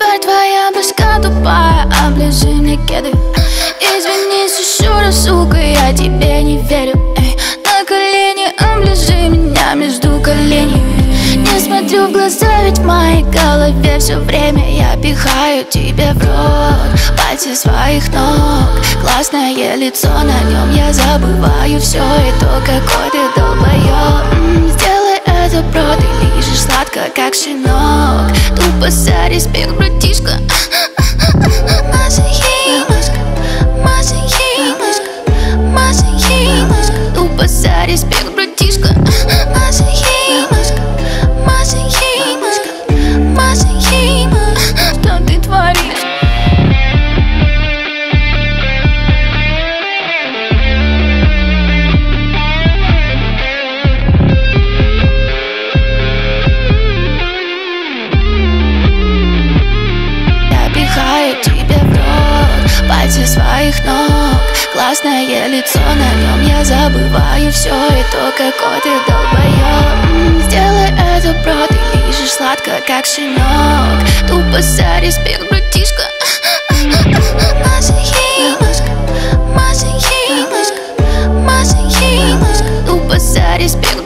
Тварь твоя башка тупая, оближи мне кеды. Извинись еще раз, сука, я тебе не верю. На колени оближи меня между коленями. Не смотрю в глаза, ведь в моей голове все время я пихаю тебе в рот пальцы своих ног. Классное лицо, на нем я забываю все и то, какой ты долбоёб. Сделай это, бро, ты лижешь сладко, как щенок. Тупо за респект, братишка. Тупо за респект, братишка. Что ты творишь? Я пихаю тебе в рот пальцы своих ног. Классное лицо, на нем я забываю все и то, какой ты долбоёб. Сделай это, бро, ты лижешь сладко, как щенок. Тупо за респект, братишка. Тупо за респект.